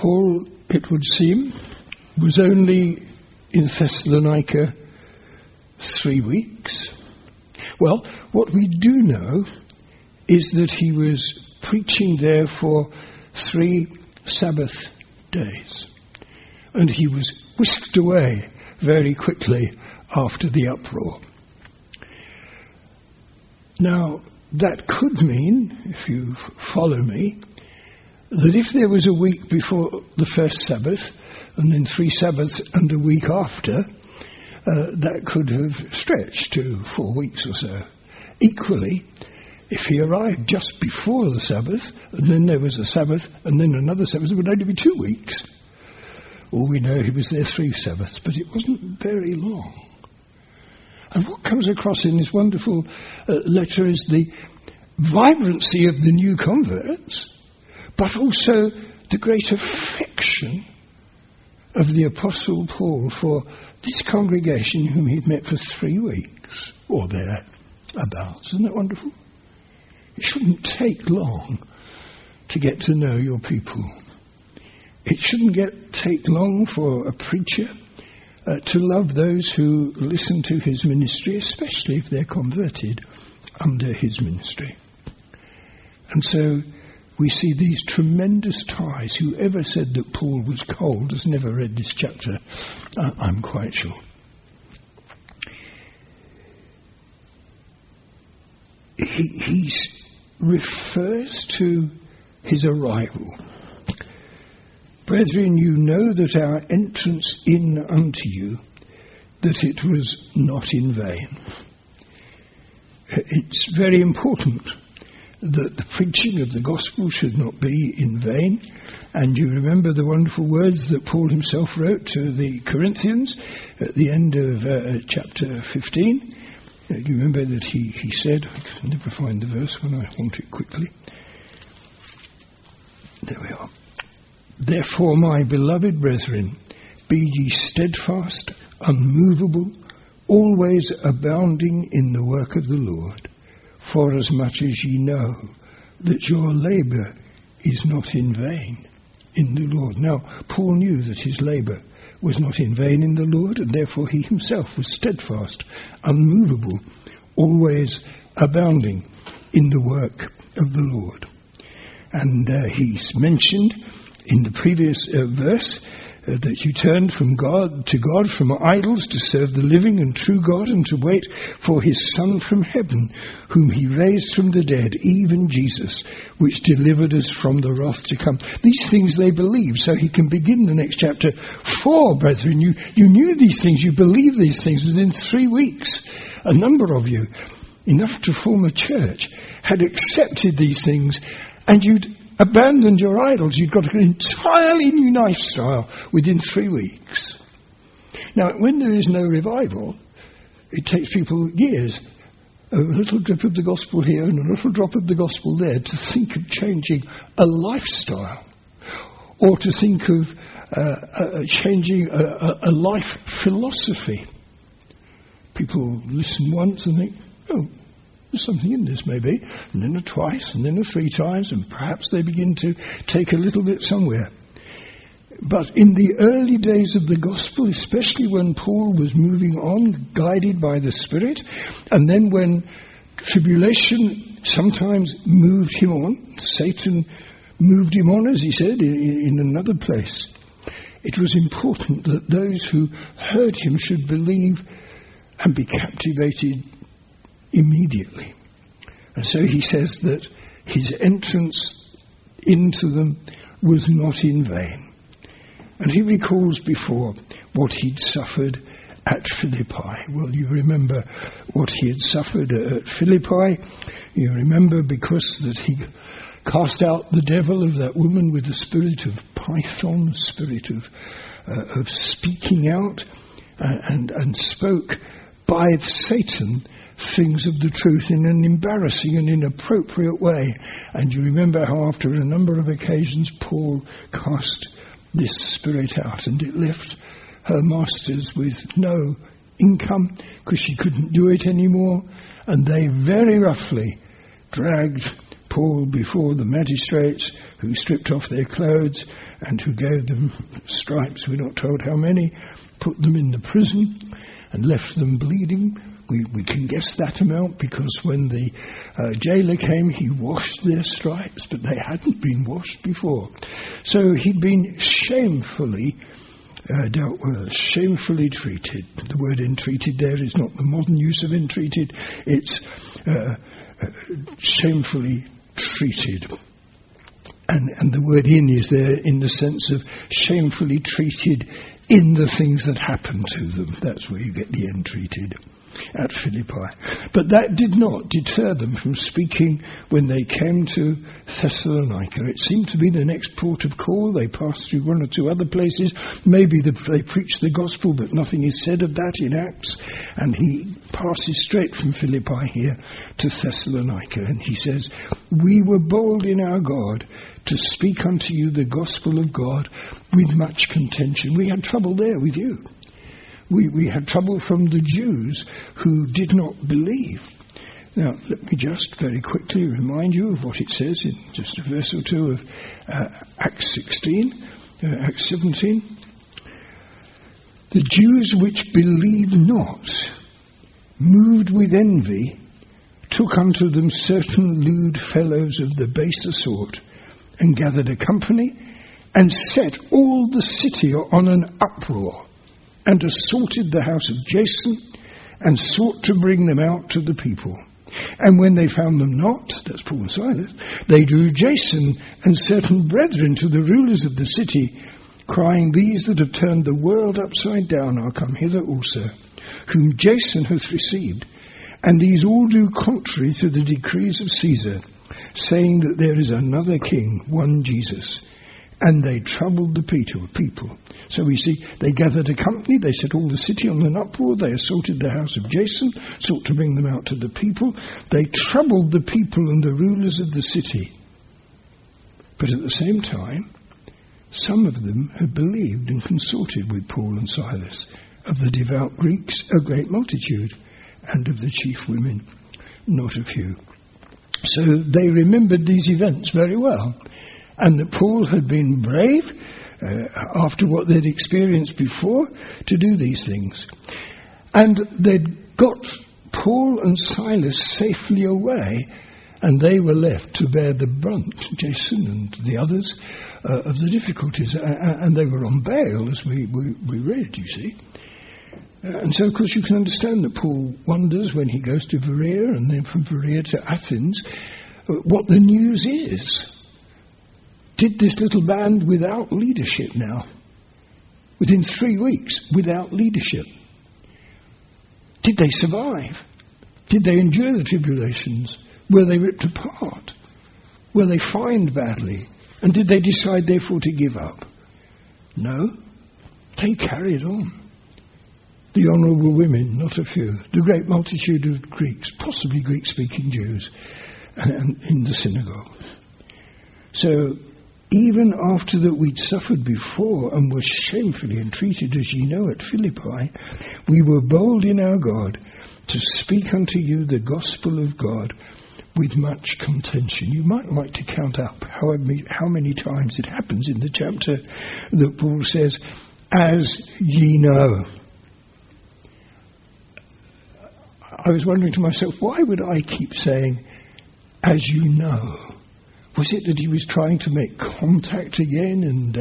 Paul, it would seem, was only in Thessalonica 3 weeks. Well, what we do know is that he was preaching there for 3 Sabbath days. And he was whisked away very quickly after the uproar. Now, that could mean, if you follow me, that if there was a week before the first Sabbath, and then 3 Sabbaths and a week after, that could have stretched to 4 weeks or so. Equally, if he arrived just before the Sabbath, and then there was a Sabbath, and then another Sabbath, it would only be 2 weeks. All we know, he was there 3 Sabbaths, but it wasn't very long. And what comes across in this wonderful letter is the vibrancy of the new converts, but also the great affection of the Apostle Paul for this congregation whom he'd met for 3 weeks, or thereabouts. Isn't that wonderful? It shouldn't take long to get to know your people. It shouldn't take long for a preacher to love those who listen to his ministry, especially if they're converted under his ministry. And so we see these tremendous ties. Whoever said that Paul was cold has never read this chapter, I'm quite sure. He refers to his arrival. Brethren, you know that our entrance in unto you, that it was not in vain. It's very important that the preaching of the gospel should not be in vain. And you remember the wonderful words that Paul himself wrote to the Corinthians at the end of chapter 15. You remember that he said, I can never find the verse when I want it quickly. There we are. Therefore, my beloved brethren, be ye steadfast, unmovable, always abounding in the work of the Lord, forasmuch as ye know that your labour is not in vain in the Lord. Now, Paul knew that his labour was not in vain in the Lord, and therefore he himself was steadfast, unmovable, always abounding in the work of the Lord. And he's mentioned in the previous verse that you turned from God, from idols, to serve the living and true God, and to wait for his Son from heaven, whom he raised from the dead, even Jesus, which delivered us from the wrath to come. These things they believed, so he can begin the next chapter. For, brethren, you knew these things, you believed these things within 3 weeks. A number of you, enough to form a church, had accepted these things, and you'd abandoned your idols. You'd got an entirely new lifestyle within 3 weeks. Now, when there is no revival, it takes people years, a little drip of the gospel here and a little drop of the gospel there, to think of changing a lifestyle, or to think of changing a life philosophy. People listen once and think, oh, there's something in this maybe, and then a twice, and then a 3 times, and perhaps they begin to take a little bit somewhere. But in the early days of the gospel, especially when Paul was moving on, guided by the Spirit, and then when tribulation sometimes moved him on, Satan moved him on, as he said, in another place, it was important that those who heard him should believe and be captivated immediately. And so he says that his entrance into them was not in vain. And he recalls before what he'd suffered at Philippi. Well, you remember what he had suffered at Philippi. You remember because that he cast out the devil of that woman with the spirit of Python, the spirit of speaking out, and spoke by Satan things of the truth in an embarrassing and inappropriate way. And you remember how after a number of occasions Paul cast this spirit out, and it left her masters with no income because she couldn't do it anymore, and they very roughly dragged Paul before the magistrates, who stripped off their clothes and who gave them stripes, we're not told how many, put them in the prison and left them bleeding. We can guess that amount because when the jailer came, he washed their stripes, but they hadn't been washed before. So he'd been shamefully dealt with, shamefully treated. The word entreated there is not the modern use of entreated, it's shamefully treated. And the word in is there in the sense of shamefully treated in the things that happened to them. That's where you get the entreated at Philippi. But that did not deter them from speaking when they came to Thessalonica. It seemed to be the next port of call. They passed through one or two other places. Maybe they preached the gospel, but nothing is said of that in Acts. And he passes straight from Philippi here to Thessalonica. And he says, "We were bold in our God to speak unto you the gospel of God with much contention." We had trouble there with you. We had trouble from the Jews who did not believe. Now, let me just very quickly remind you of what it says in just a verse or two of Acts 17. "The Jews which believed not, moved with envy, took unto them certain lewd fellows of the baser sort, and gathered a company, and set all the city on an uproar, and assaulted the house of Jason, and sought to bring them out to the people. And when they found them not," that's Paul and Silas, "they drew Jason and certain brethren to the rulers of the city, crying, These that have turned the world upside down are come hither also, whom Jason hath received. And these all do contrary to the decrees of Caesar, saying that there is another king, one Jesus. And they troubled the people." So we see they gathered a company, they set all the city on an uproar, they assaulted the house of Jason, sought to bring them out to the people. They troubled the people and the rulers of the city. But at the same time, some of them had believed and consorted with Paul and Silas. Of the devout Greeks, a great multitude, and of the chief women, not a few. So they remembered these events very well. And that Paul had been brave, after what they'd experienced before, to do these things. And they'd got Paul and Silas safely away, and they were left to bear the brunt, Jason and the others, of the difficulties. And they were on bail, as we read, you see. And so, of course, you can understand that Paul wonders when he goes to Berea, and then from Berea to Athens, what the news is. Did this little band without leadership now, within 3 weeks, without leadership, did they survive? Did they endure the tribulations? Were they ripped apart? Were they fined badly? And did they decide therefore to give up? No, they carried on. The honourable women, not a few, the great multitude of Greeks, possibly Greek-speaking Jews, and in the synagogue. So, even after that we'd suffered before and were shamefully entreated, as ye know, at Philippi, we were bold in our God to speak unto you the gospel of God with much contention. You might like to count up how many times it happens in the chapter that Paul says, as ye know. I was wondering to myself, why would I keep saying, as you know? Was it that he was trying to make contact again and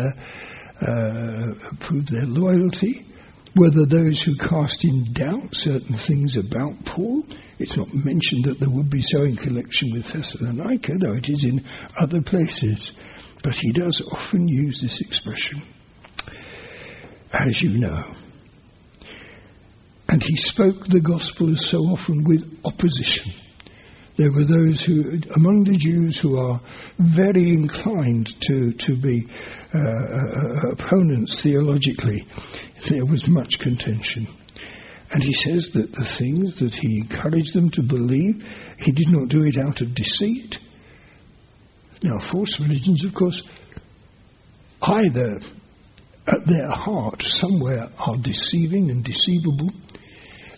prove their loyalty? Were there those who cast in doubt certain things about Paul? It's not mentioned that there would be so in connection with Thessalonica, though it is in other places. But he does often use this expression, as you know. And he spoke the gospel so often with opposition. There were those who, among the Jews, who are very inclined to be opponents theologically. There was much contention. And he says that the things that he encouraged them to believe, he did not do it out of deceit. Now, false religions, of course, either at their heart somewhere are deceiving and deceivable,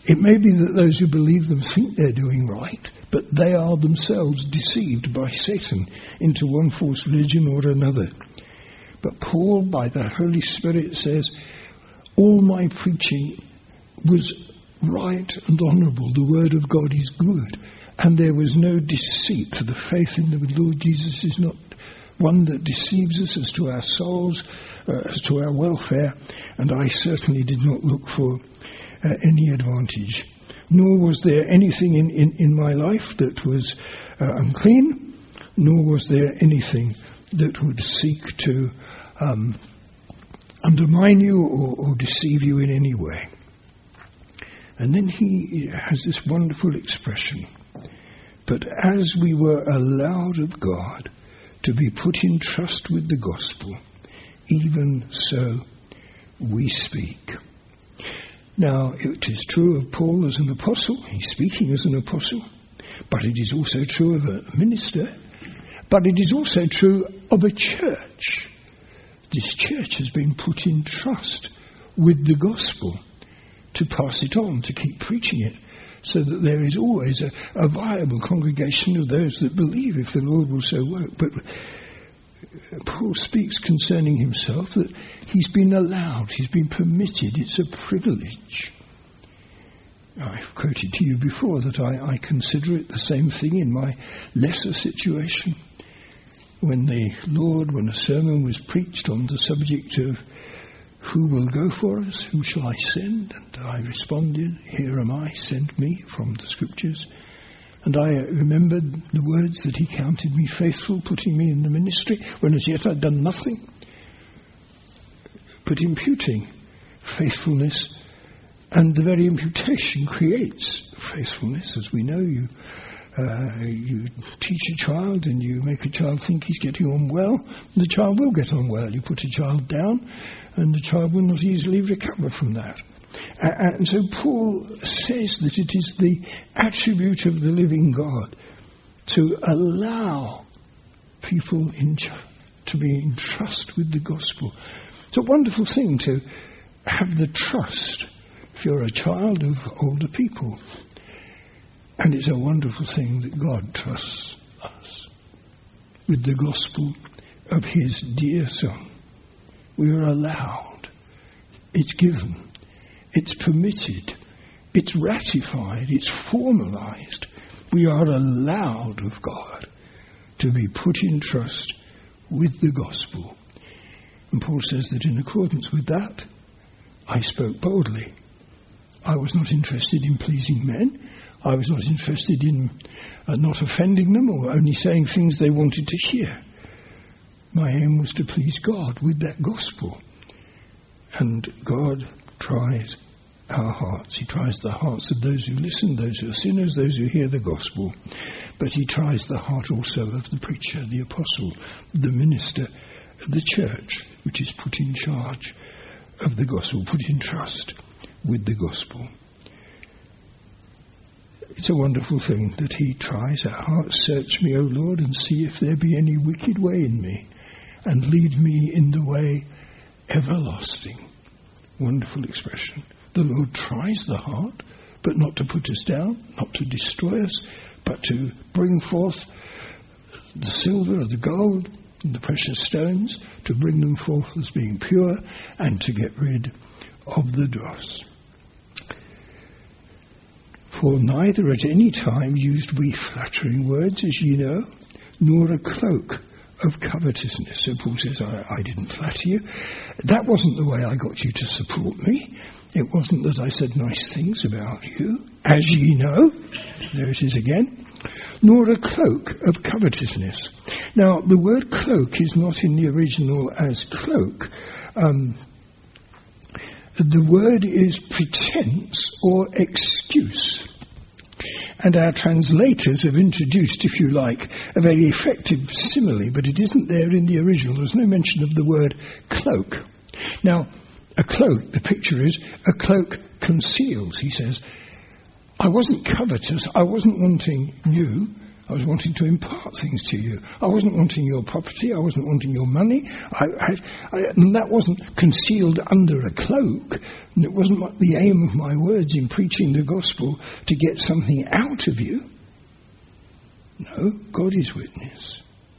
It may be that those who believe them think they're doing right, but they are themselves deceived by Satan into one false religion or another. But Paul, by the Holy Spirit, says, all my preaching was right and honourable. The word of God is good. And there was no deceit. For the faith in the Lord Jesus is not one that deceives us as to our souls, as to our welfare. And I certainly did not look for any advantage. Nor was there anything in my life that was unclean, nor was there anything that would seek to undermine you or deceive you in any way. And then he has this wonderful expression. But as we were allowed of God to be put in trust with the gospel, even so we speak. Now, it is true of Paul as an apostle. He's speaking as an apostle. But it is also true of a minister. But it is also true of a church. This church has been put in trust with the gospel to pass it on, to keep preaching it, so that there is always a viable congregation of those that believe, if the Lord will so work. But Paul speaks concerning himself that he's been allowed, he's been permitted, it's a privilege. I've quoted to you before that I consider it the same thing in my lesser situation. When a sermon was preached on the subject of who will go for us, who shall I send? And I responded, here am I, send me, from the scriptures. And I remembered the words that he counted me faithful, putting me in the ministry, when as yet I'd done nothing, but imputing faithfulness. And the very imputation creates faithfulness. As we know, you teach a child and you make a child think he's getting on well, the child will get on well. You put a child down and the child will not easily recover from that. And so Paul says that it is the attribute of the living God to allow people to be in trust with the gospel. It's a wonderful thing to have the trust if you're a child of older people. And it's a wonderful thing that God trusts us with the gospel of his dear Son. We are allowed. It's given. It's permitted. It's ratified. It's formalized. We are allowed of God to be put in trust with the gospel. And Paul says that in accordance with that, I spoke boldly. I was not interested in pleasing men. I was not interested in not offending them or only saying things they wanted to hear. My aim was to please God with that gospel. And God tries our hearts. He tries the hearts of those who listen, those who are sinners, those who hear the gospel. But he tries the heart also of the preacher, the apostle, the minister, the church, which is put in charge of the gospel, put in trust with the gospel. It's a wonderful thing that he tries our hearts. Search me, O Lord, and see if there be any wicked way in me, and lead me in the way everlasting. Wonderful expression. The Lord tries the heart, but not to put us down, not to destroy us, but to bring forth the silver or the gold and the precious stones, to bring them forth as being pure, and to get rid of the dross. For neither at any time used we flattering words, as ye know, nor a cloak of covetousness. So Paul says, I didn't flatter you. That wasn't the way I got you to support me. It wasn't that I said nice things about you, as ye know. There it is again. Nor a cloak of covetousness. Now, the word cloak is not in the original as cloak. The word is pretense or excuse. And our translators have introduced, if you like, a very effective simile, but it isn't there in the original. There's no mention of the word cloak. Now, a cloak, the picture is, a cloak conceals. He says, I wasn't covetous. I wasn't wanting you. I was wanting to impart things to you. I wasn't wanting your property. I wasn't wanting your money. And that wasn't concealed under a cloak. And it wasn't the aim of my words in preaching the gospel to get something out of you. No, God is witness.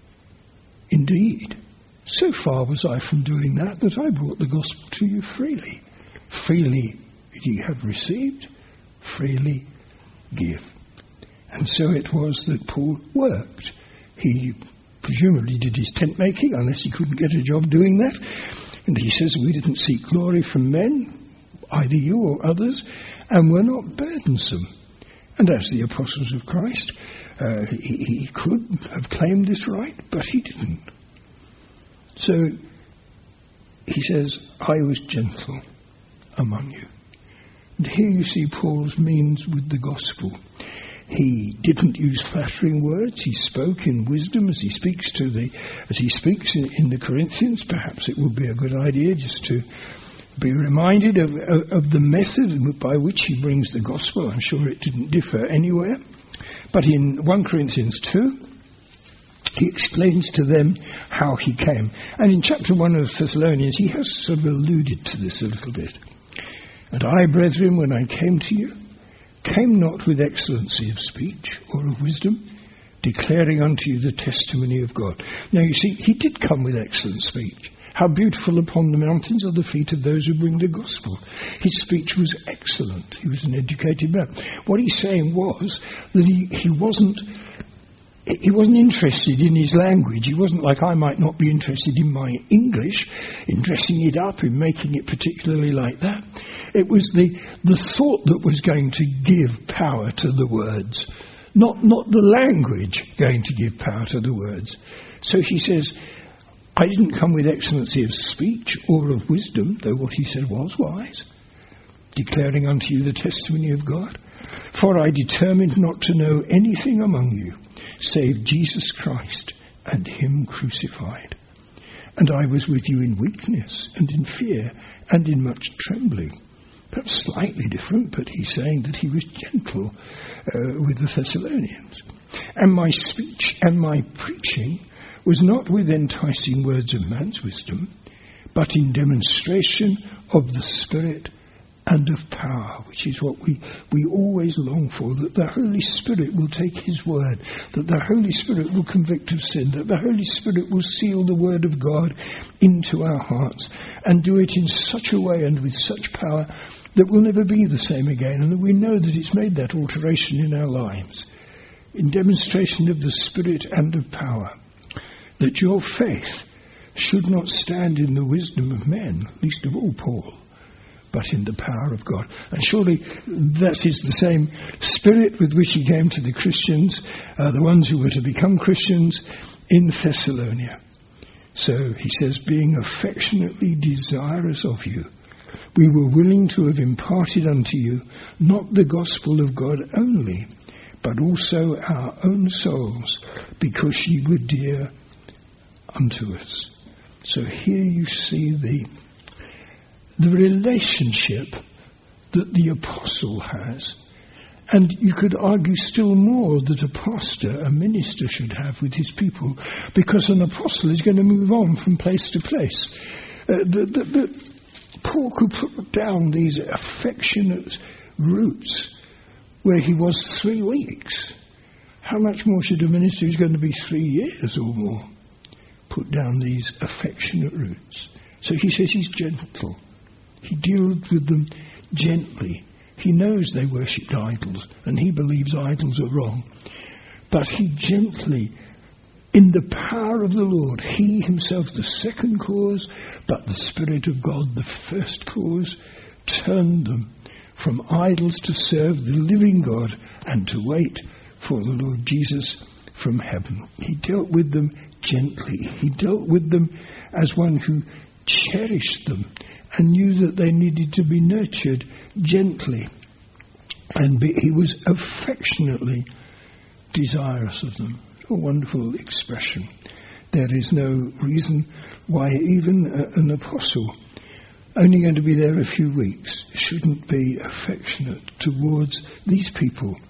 Indeed, so far was I from doing that I brought the gospel to you freely. Freely ye have received, freely give. And so it was that Paul worked. He presumably did his tent making, unless he couldn't get a job doing that. And he says, we didn't seek glory from men, either you or others, and were not burdensome. And as the apostles of Christ, he could have claimed this right, but he didn't. So he says, I was gentle among you. And here you see Paul's means with the gospel. He didn't use flattering words. He spoke in wisdom as he speaks in the Corinthians. Perhaps it would be a good idea just to be reminded of the method by which he brings the gospel. I'm sure it didn't differ anywhere. But in 1 Corinthians 2, he explains to them how he came. And in chapter 1 of Thessalonians, he has sort of alluded to this a little bit. And I, brethren, when I came to you, came not with excellency of speech or of wisdom, declaring unto you the testimony of God. Now you see, he did come with excellent speech. How beautiful upon the mountains are the feet of those who bring the gospel. His speech was excellent. He was an educated man. What he's saying was that he wasn't interested in his language. He wasn't like I might not be interested in my English, in dressing it up, in making it particularly like that. It was the thought that was going to give power to the words, not the language going to give power to the words. So he says, I didn't come with excellency of speech or of wisdom, though what he said was wise, declaring unto you the testimony of God. For I determined not to know anything among you, save Jesus Christ and him crucified. And I was with you in weakness and in fear and in much trembling. Perhaps slightly different, but he's saying that he was gentle with the Thessalonians. And my speech and my preaching was not with enticing words of man's wisdom, but in demonstration of the Spirit and of power, which is what we always long for, that the Holy Spirit will take his word, that the Holy Spirit will convict of sin, that the Holy Spirit will seal the word of God into our hearts and do it in such a way and with such power that we'll never be the same again, and that we know that it's made that alteration in our lives, in demonstration of the Spirit and of power, that your faith should not stand in the wisdom of men, least of all Paul, but in the power of God. And surely that is the same spirit with which he came to the Christians, the ones who were to become Christians in Thessalonica. So he says, being affectionately desirous of you, we were willing to have imparted unto you not the gospel of God only, but also our own souls, because ye were dear unto us. So here you see the relationship that the apostle has, and you could argue still more that a pastor, a minister, should have with his people, because an apostle is going to move on from place to place. Paul could put down these affectionate roots where he was 3 weeks. How much more should a minister who's going to be 3 years or more put down these affectionate roots? So he says he's gentle. He deals with them gently. He knows they worshipped idols, and he believes idols are wrong. But he gently, in the power of the Lord, he himself the second cause, but the Spirit of God the first cause, turned them from idols to serve the living God and to wait for the Lord Jesus from heaven. He dealt with them gently. He dealt with them as one who cherished them and knew that they needed to be nurtured gently. And he was affectionately desirous of them. A wonderful expression. There is no reason why even an apostle, only going to be there a few weeks, shouldn't be affectionate towards these people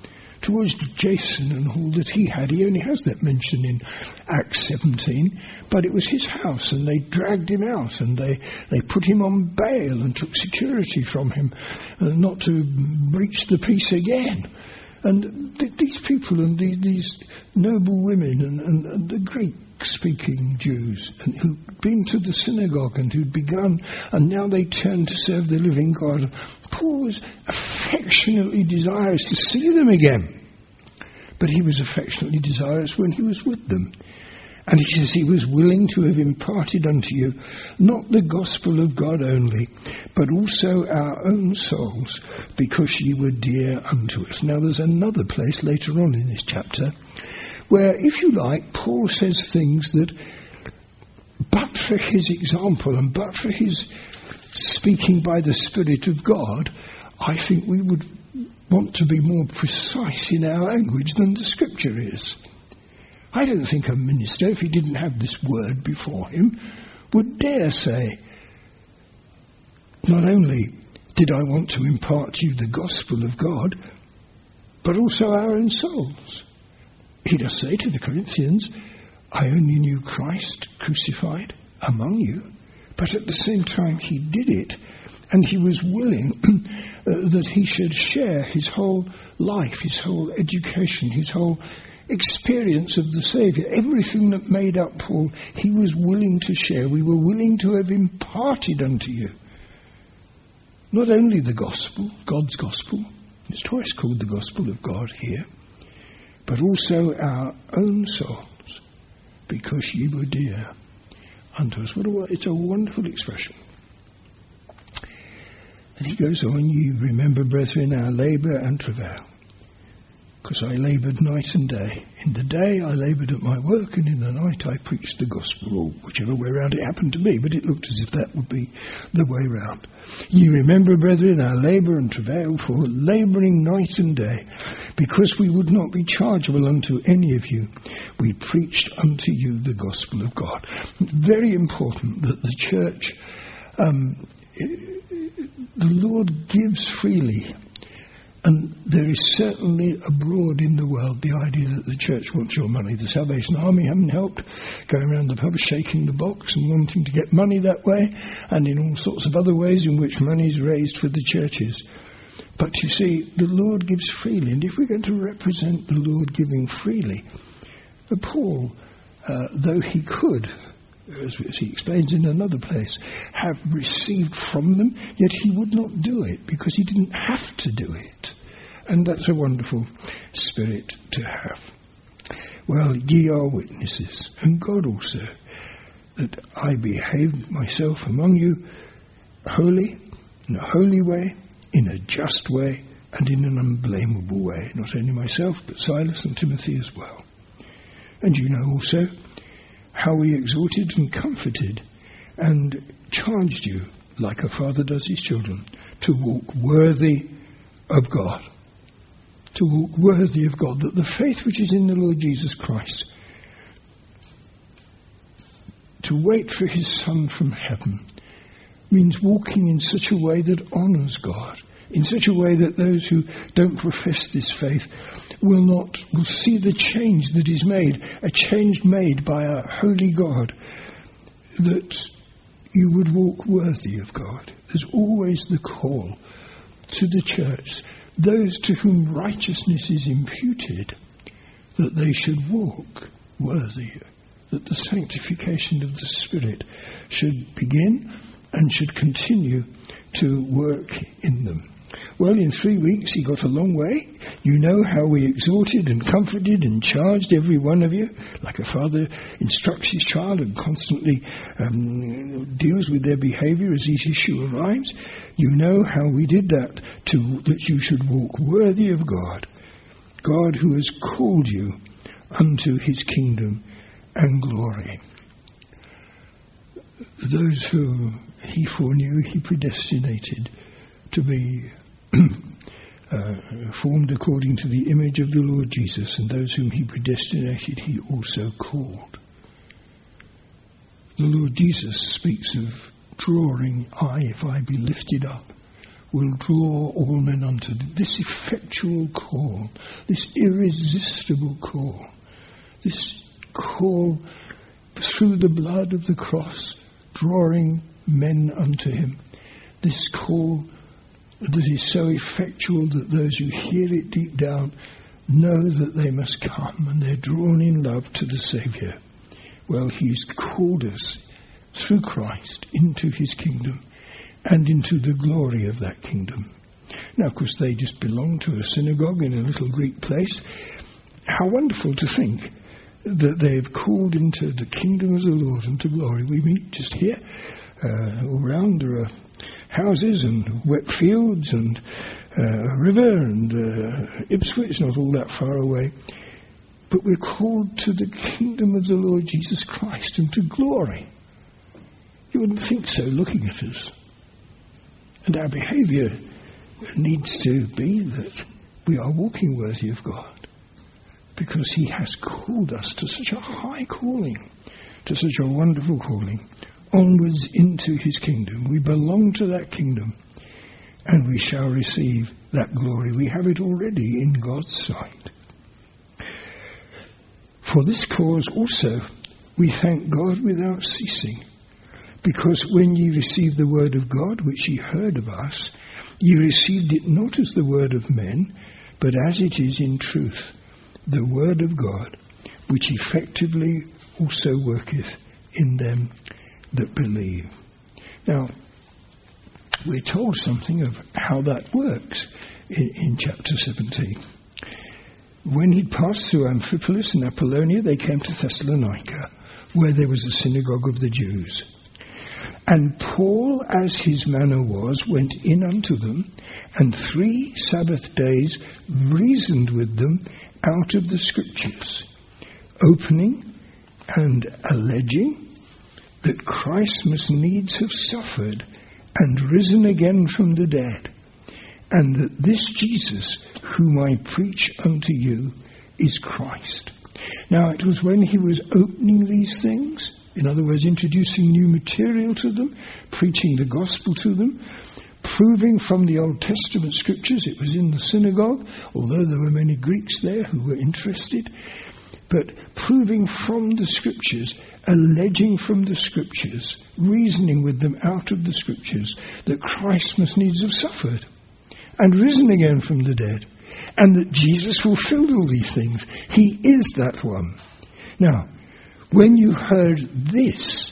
towards Jason and all that he had. He only has that mention in Acts 17, but it was his house, and they dragged him out, and they put him on bail and took security from him, not to breach the peace again. And these people and these noble women and the Greek-speaking Jews who'd been to the synagogue and who'd begun, and now they turned to serve the living God. Paul was affectionately desirous to see them again. But he was affectionately desirous when he was with them. And he says he was willing to have imparted unto you not the gospel of God only, but also our own souls, because ye were dear unto us. Now there's another place later on in this chapter where, if you like, Paul says things that, but for his example and but for his speaking by the Spirit of God, I think we would want to be more precise in our language than the Scripture is. I don't think a minister, if he didn't have this word before him, would dare say, not only did I want to impart to you the gospel of God, but also our own souls. He does say to the Corinthians, I only knew Christ crucified among you, but at the same time he did it, and he was willing that he should share his whole life, his whole education, his whole experience of the Saviour. Everything that made up Paul, he was willing to share. We were willing to have imparted unto you not only the gospel, God's gospel, it's twice called the gospel of God here, but also our own souls, because ye were dear unto us. It's a wonderful expression. And he goes on, ye remember, brethren, our labour and travail, because I laboured night and day. In the day I laboured at my work, and in the night I preached the gospel, or whichever way round it happened to be, but it looked as if that would be the way round. Ye remember, brethren, our labour and travail, for labouring night and day, because we would not be chargeable unto any of you, we preached unto you the gospel of God. Very important that the church, the Lord gives freely. And there is certainly abroad in the world the idea that the church wants your money. The Salvation Army haven't helped, going around the pub shaking the box and wanting to get money that way, and in all sorts of other ways in which money is raised for the churches. But you see, the Lord gives freely, and if we're going to represent the Lord giving freely, Paul, though he could, as he explains in another place, have received from them, yet he would not do it because he didn't have to do it. And that's a wonderful spirit to have. Well, ye are witnesses, and God also, that I behaved myself among you holy, in a holy way, in a just way, and in an unblameable way. Not only myself, but Silas and Timothy as well. And you know also how we exhorted and comforted and charged you, like a father does his children, to walk worthy of God. To walk worthy of God, that the faith which is in the Lord Jesus Christ, to wait for his Son from heaven, means walking in such a way that honours God, in such a way that those who don't profess this faith will see the change that is made, a change made by a holy God, that you would walk worthy of God. There's always the call to the church, those to whom righteousness is imputed, that they should walk worthy, that the sanctification of the Spirit should begin and should continue to work in them. Well, in 3 weeks he got a long way. You know how we exhorted and comforted and charged every one of you, like a father instructs his child and constantly deals with their behaviour as each issue arrives. You know how we did that, that you should walk worthy of God, God who has called you unto his kingdom and glory. Those who he foreknew, he predestinated to be formed according to the image of the Lord Jesus, and those whom he predestinated he also called. The Lord Jesus speaks of drawing, if I be lifted up, will draw all men unto thee. This effectual call, this irresistible call, this call through the blood of the cross, drawing men unto him. This call that is so effectual that those who hear it deep down know that they must come and they're drawn in love to the Saviour. Well, he's called us through Christ into his kingdom and into the glory of that kingdom. Now, of course, they just belong to a synagogue in a little Greek place. How wonderful to think that they've called into the kingdom of the Lord and to glory. We meet just here. All round there are houses and wet fields and a river and Ipswich, not all that far away. But we're called to the kingdom of the Lord Jesus Christ and to glory. You wouldn't think so looking at us. And our behaviour needs to be that we are walking worthy of God, because he has called us to such a high calling, to such a wonderful calling, onwards into his kingdom. We belong to that kingdom, and we shall receive that glory. We have it already in God's sight. For this cause also we thank God without ceasing, because when ye received the word of God, which ye heard of us, ye received it not as the word of men, but as it is in truth, the word of God, which effectively also worketh in them that believe. Now, we're told something of how that works in chapter 17. When he'd passed through Amphipolis and Apollonia, they came to Thessalonica, where there was a synagogue of the Jews. And Paul, as his manner was, went in unto them, and 3 Sabbath days reasoned with them out of the Scriptures, opening and alleging that Christ must needs have suffered and risen again from the dead, and that this Jesus, whom I preach unto you, is Christ. Now, it was when he was opening these things, in other words, introducing new material to them, preaching the gospel to them, proving from the Old Testament scriptures. It was in the synagogue, although there were many Greeks there who were interested, but proving from the scriptures, alleging from the scriptures, reasoning with them out of the scriptures, that Christ must needs have suffered and risen again from the dead, and that Jesus fulfilled all these things. He is that one. Now, when you heard this,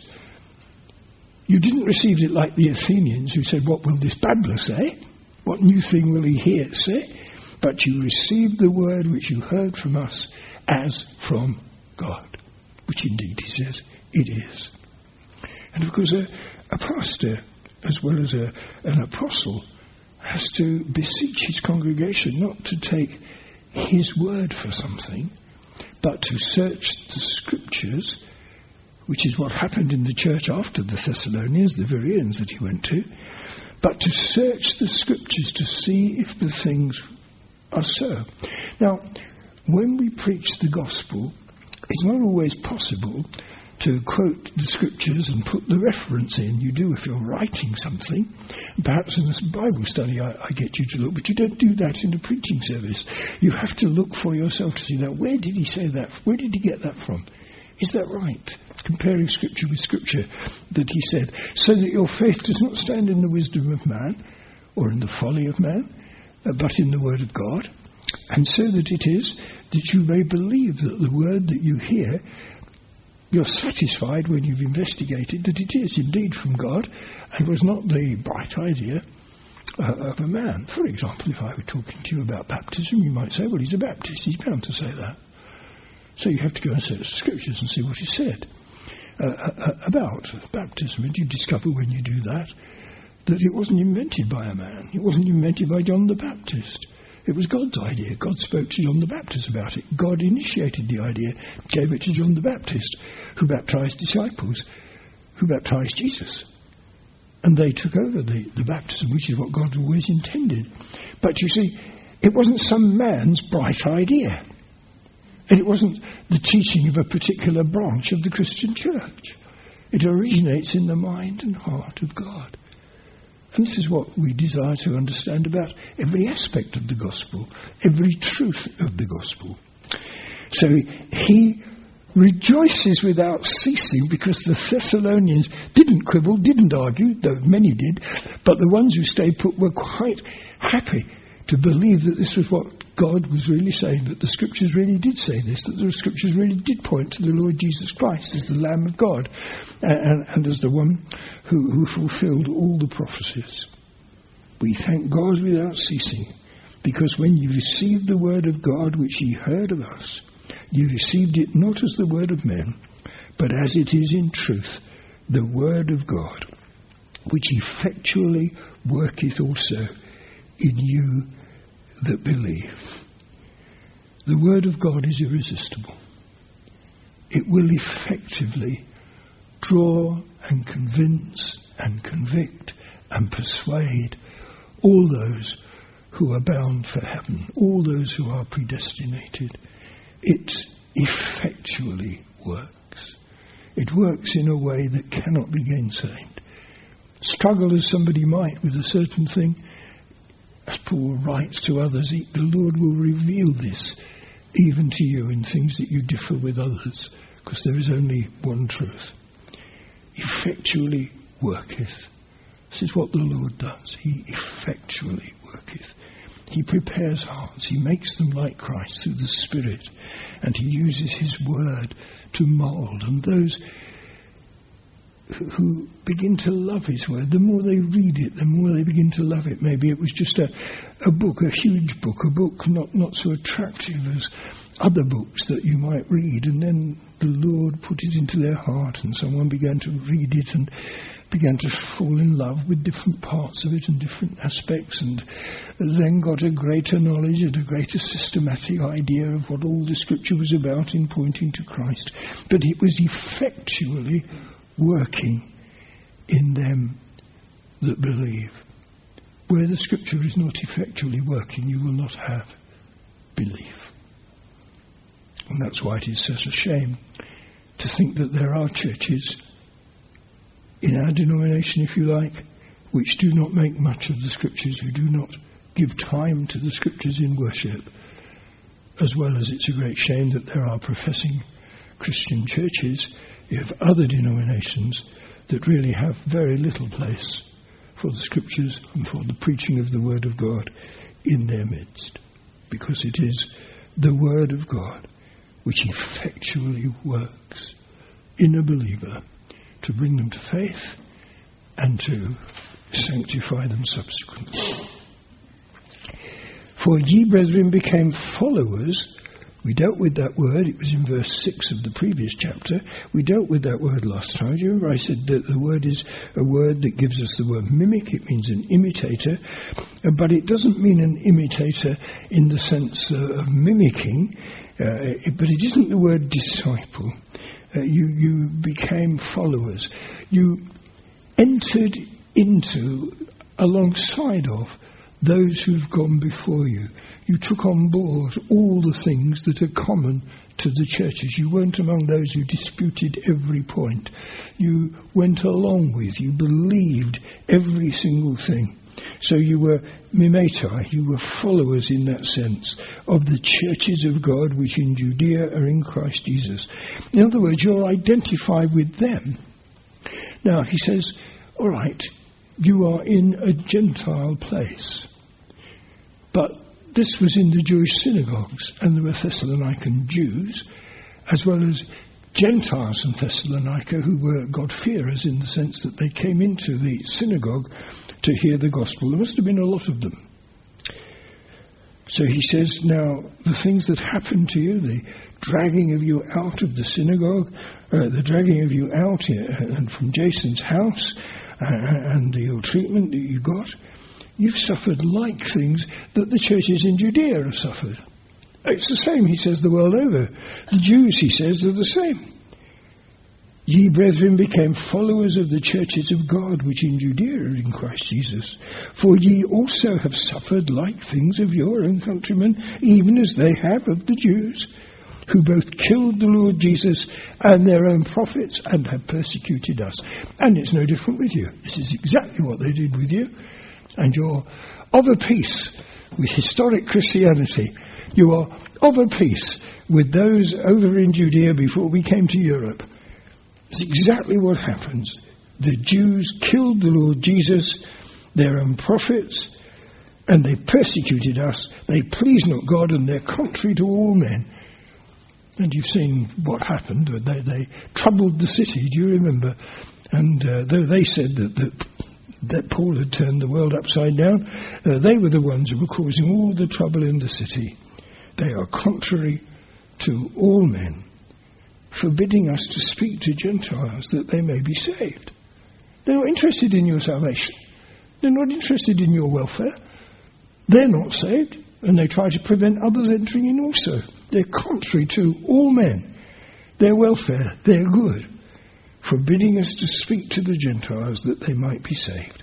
you didn't receive it like the Athenians who said, what will this babbler say? What new thing will he hear say? But you received the word which you heard from us as from God, which indeed, he says, it is. And of course, a pastor, as well as an apostle, has to beseech his congregation not to take his word for something, but to search the scriptures, which is what happened in the church after the Thessalonians, the Bereans that he went to, but to search the scriptures to see if the things are so. Now, when we preach the gospel, it's not always possible to quote the scriptures and put the reference in. You do if you're writing something. Perhaps in this Bible study I get you to look, but you don't do that in a preaching service. You have to look for yourself to see, now, where did he say that? Where did he get that from? Is that right? Comparing scripture with scripture that he said, so that your faith does not stand in the wisdom of man or in the folly of man, but in the word of God. And so that it is that you may believe that the word that you hear, you're satisfied when you've investigated that it is indeed from God and was not the bright idea of a man. For example, if I were talking to you about baptism, you might say, well, he's a Baptist. He's bound to say that. So you have to go and search the scriptures and see what he said about baptism. And you discover when you do that it wasn't invented by a man. It wasn't invented by John the Baptist. It was God's idea. God spoke to John the Baptist about it. God initiated the idea, gave it to John the Baptist, who baptized disciples, who baptized Jesus. And they took over the baptism, which is what God always intended. But you see, it wasn't some man's bright idea. And it wasn't the teaching of a particular branch of the Christian church. It originates in the mind and heart of God. And this is what we desire to understand about every aspect of the gospel, every truth of the gospel. So he rejoices without ceasing because the Thessalonians didn't quibble, didn't argue, though many did, but the ones who stayed put were quite happy to believe that this was what God was really saying, that the Scriptures really did say this, that the Scriptures really did point to the Lord Jesus Christ as the Lamb of God and as the one who fulfilled all the prophecies. We thank God without ceasing, because when you received the word of God which ye heard of us, you received it not as the word of men, but as it is in truth, the word of God, which effectually worketh also in you that believe. The word of God is irresistible. It will effectively draw and convince and convict and persuade all those who are bound for heaven, all those who are predestinated. It effectually works. It works in a way that cannot be gainsaid. Struggle as somebody might with a certain thing, as Paul writes to others, the Lord will reveal this even to you in things that you differ with others, because there is only one truth. Effectually worketh. This is what the Lord does. He effectually worketh. He prepares hearts. He makes them like Christ through the Spirit, and he uses his word to mould. And those who begin to love his word, the more they read it, the more they begin to love it. Maybe it was just a book, a huge book, a book not so attractive as other books that you might read, and then the Lord put it into their heart, and someone began to read it and began to fall in love with different parts of it and different aspects, and then got a greater knowledge and a greater systematic idea of what all the Scripture was about in pointing to Christ. But it was effectually working in them that believe. Where the Scripture is not effectually working, you will not have belief. And that's why it is such a shame to think that there are churches in our denomination, if you like, which do not make much of the Scriptures, who do not give time to the Scriptures in worship, as well as it's a great shame that there are professing Christian churches of other denominations that really have very little place for the Scriptures and for the preaching of the Word of God in their midst, because it is the Word of God which effectually works in a believer to bring them to faith and to sanctify them subsequently. For ye, brethren, became followers. We dealt with that word. It was in verse 6 of the previous chapter. We dealt with that word last time. Do you remember I said that the word is a word that gives us the word mimic. It means an imitator. But it doesn't mean an imitator in the sense of mimicking. But it isn't the word disciple. You became followers. You entered into, alongside of, those who've gone before you. You took on board all the things that are common to the churches. You weren't among those who disputed every point. You went along with, you believed every single thing. So you were mimetai, you were followers in that sense of the churches of God which in Judea are in Christ Jesus. In other words, you're identified with them. Now, he says, all right, you are in a Gentile place. But this was in the Jewish synagogues, and there were Thessalonican Jews, as well as Gentiles in Thessalonica who were God-fearers in the sense that they came into the synagogue to hear the gospel. There must have been a lot of them. So he says, now, the things that happened to you, the dragging of you out of the synagogue, the dragging of you out and from Jason's house, and the ill treatment that you got, you've suffered like things that the churches in Judea have suffered. It's the same, he says, the world over. The Jews, he says, are the same. Ye, brethren, became followers of the churches of God, which in Judea are in Christ Jesus. For ye also have suffered like things of your own countrymen, even as they have of the Jews. who both killed the Lord Jesus and their own prophets and have persecuted us. And it's no different with you. This is exactly what they did with you. And you're of a piece with historic Christianity. You are of a piece with those over in Judea before we came to Europe. It's exactly what happens. The Jews killed the Lord Jesus, their own prophets, and they persecuted us. They please not God, and they're contrary to all men. And you've seen what happened. They troubled the city, do you remember? And though they said that Paul had turned the world upside down, they were the ones who were causing all the trouble in the city. They are contrary to all men, forbidding us to speak to Gentiles that they may be saved. They're not interested in your salvation. They're not interested in your welfare. They're not saved, and they try to prevent others entering in also. They're contrary to all men, their welfare, their good, forbidding us to speak to the Gentiles that they might be saved.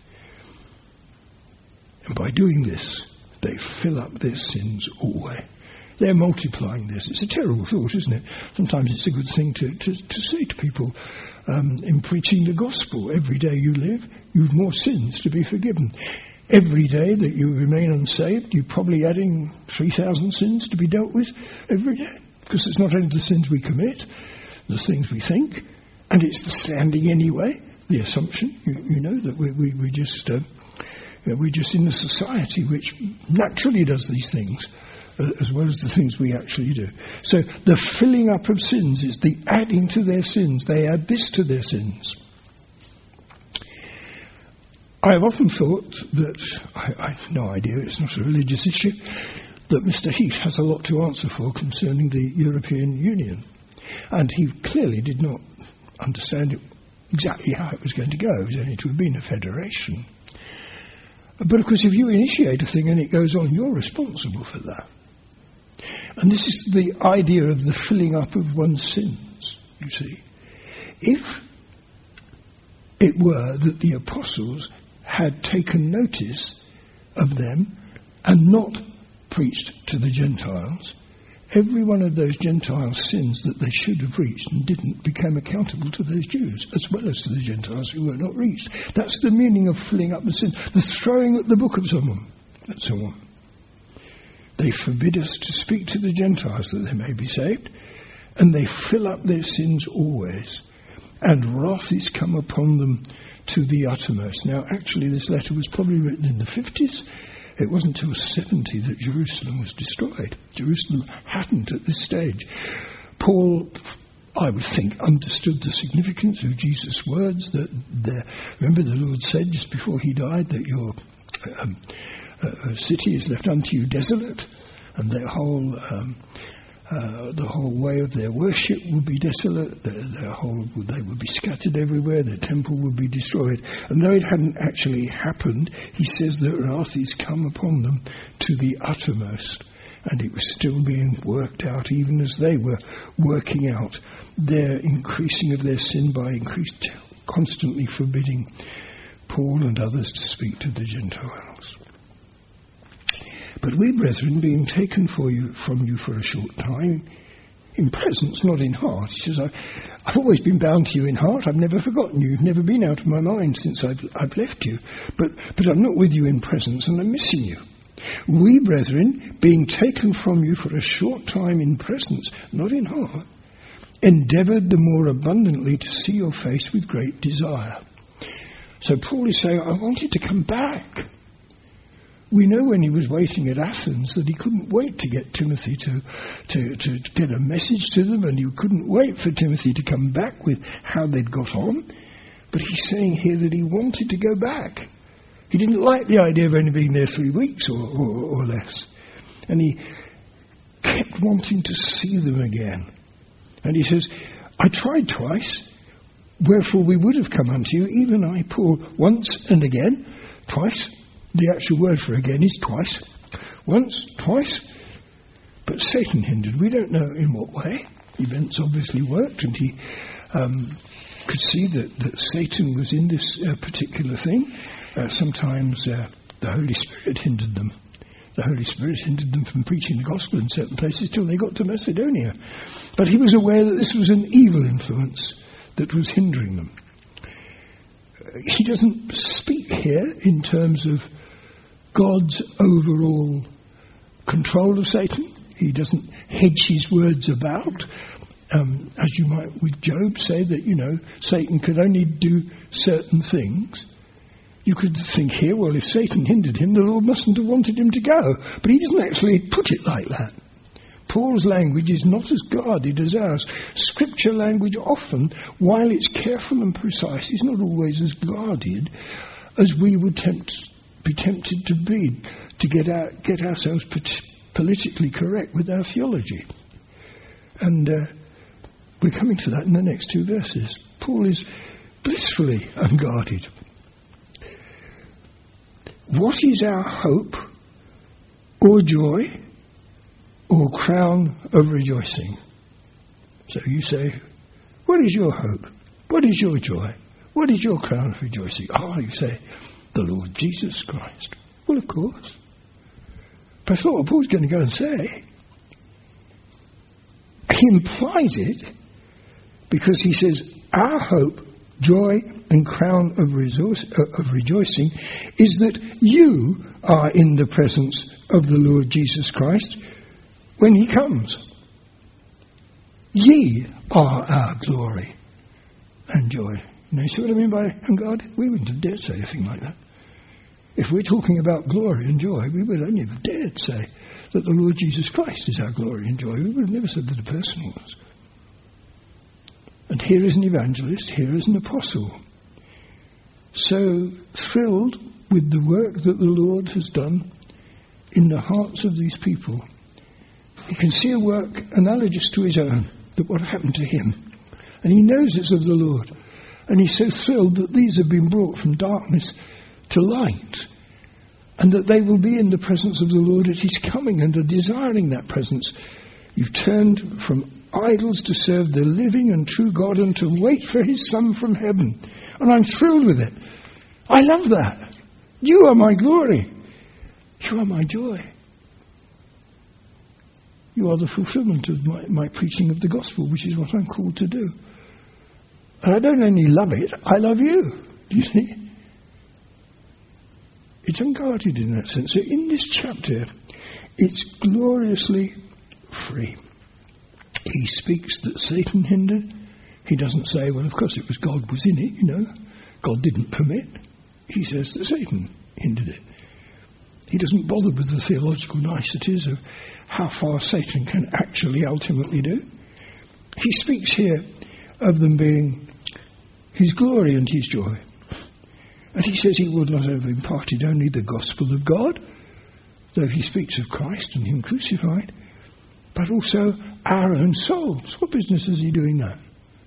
And by doing this, they fill up their sins always. They're multiplying this. It's a terrible thought, isn't it? Sometimes it's a good thing to say to people in preaching the gospel. Every day you live, you've more sins to be forgiven. Every day that you remain unsaved, you're probably adding 3,000 sins to be dealt with every day. Because it's not only the sins we commit, the things we think, and it's the standing anyway, the assumption, you know, that we're just in a society which naturally does these things, as well as the things we actually do. So the filling up of sins is the adding to their sins. They add this to their sins. I have often thought that, I have no idea, it's not a religious issue, that Mr. Heath has a lot to answer for concerning the European Union. And he clearly did not understand exactly how it was going to go. It was only to have been a federation. But of course, if you initiate a thing and it goes on, you're responsible for that. And this is the idea of the filling up of one's sins, you see. If it were that the apostles had taken notice of them and not preached to the Gentiles, every one of those Gentile sins that they should have reached and didn't became accountable to those Jews, as well as to the Gentiles who were not reached. That's the meaning of filling up the sin, the throwing at the book of someone, and so on. They forbid us to speak to the Gentiles that they may be saved, and they fill up their sins always, and wrath is come upon them to the uttermost. Now, actually, this letter was probably written in the 50s. It wasn't until 70 that Jerusalem was destroyed. Jerusalem hadn't at this stage. Paul, I would think, understood the significance of Jesus' words. Remember the Lord said just before he died that your city is left unto you desolate, and their whole the whole way of their worship would be desolate. They would be scattered everywhere. Their temple would be destroyed. And though it hadn't actually happened, he says that wrath is come upon them to the uttermost. And it was still being worked out, even as they were working out their increasing of their sin by constantly forbidding Paul and others to speak to the Gentiles. But we, brethren, being taken from you for a short time, in presence, not in heart. He says, I've always been bound to you in heart. I've never forgotten you. You've never been out of my mind since I've left you. But I'm not with you in presence, and I'm missing you. We, brethren, being taken from you for a short time in presence, not in heart, endeavoured the more abundantly to see your face with great desire. So Paul is saying, I wanted to come back. We know when he was waiting at Athens that he couldn't wait to get Timothy to get a message to them, and he couldn't wait for Timothy to come back with how they'd got on. But he's saying here that he wanted to go back. He didn't like the idea of only being there 3 weeks or less. And he kept wanting to see them again. And he says, I tried twice, wherefore we would have come unto you, even I, Paul, once and again, twice. The actual word for again is twice. Once, twice. But Satan hindered. We don't know in what way. Events obviously worked, and he could see that Satan was in this particular thing. Sometimes the Holy Spirit hindered them. The Holy Spirit hindered them from preaching the gospel in certain places till they got to Macedonia. But he was aware that this was an evil influence that was hindering them. He doesn't speak here in terms of God's overall control of Satan. He doesn't hedge his words about, as you might with Job say that, Satan could only do certain things. You could think here, well, if Satan hindered him, the Lord mustn't have wanted him to go. But he doesn't actually put it like that. Paul's language is not as guarded as ours. Scripture language often, while it's careful and precise, is not always as guarded as we would be tempted to be, to get ourselves politically correct with our theology. And we're coming to that in the next two verses. Paul is blissfully unguarded. What is our hope or joy or crown of rejoicing? So you say, what is your hope? What is your joy? What is your crown of rejoicing? You say, the Lord Jesus Christ. Well, of course. But I thought what Paul's going to go and say. He implies it because he says, our hope, joy and crown of rejoicing is that you are in the presence of the Lord Jesus Christ when he comes. Ye are our glory and joy. You see what I mean by unguarded? We wouldn't have dared say anything like that. If we're talking about glory and joy, we would only have dared say that the Lord Jesus Christ is our glory and joy. We would have never said that a person was. And here is an evangelist, here is an apostle. So thrilled with the work that the Lord has done in the hearts of these people. He can see a work analogous to his own, that what happened to him. And he knows it's of the Lord. And he's so thrilled that these have been brought from darkness to light. And that they will be in the presence of the Lord at his coming and are desiring that presence. You've turned from idols to serve the living and true God and to wait for his Son from heaven. And I'm thrilled with it. I love that. You are my glory. You are my joy. You are the fulfillment of my preaching of the gospel, which is what I'm called to do. And I don't only love it, I love you. Do you see? It's unguarded in that sense. So in this chapter, it's gloriously free. He speaks that Satan hindered. He doesn't say, well, of course it was God was in it, God didn't permit. He says that Satan hindered it. He doesn't bother with the theological niceties of how far Satan can actually ultimately do. He speaks here of them being his glory and his joy. And he says he would not have imparted only the gospel of God, though he speaks of Christ and him crucified, but also our own souls. What business is he doing that?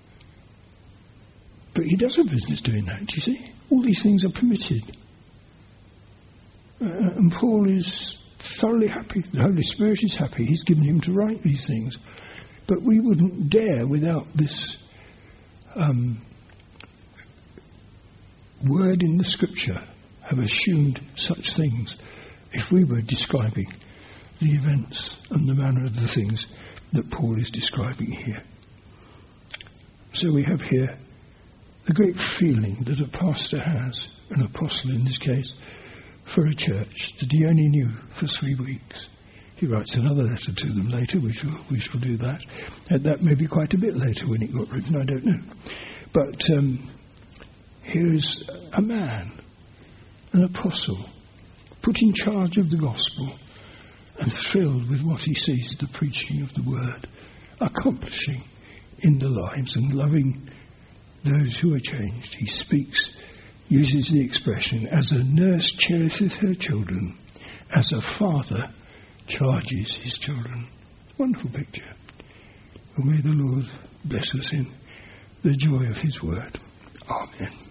But he does have business doing that, do you see? All these things are permitted. And Paul is thoroughly happy. The Holy Spirit is happy. He's given him to write these things. But we wouldn't dare, without this word in the Scripture, have assumed such things if we were describing the events and the manner of the things that Paul is describing here. So we have here the great feeling that a pastor has, an apostle in this case, for a church that he only knew for 3 weeks. He writes another letter to them later, we shall do that. And that may be quite a bit later when it got written, I don't know. But here is a man, an apostle, put in charge of the gospel and thrilled with what he sees the preaching of the word accomplishing in the lives and loving those who are changed. He speaks, uses the expression, as a nurse cherisheth her children, as a father charges his children. Wonderful picture. And may the Lord bless us in the joy of his word. Amen.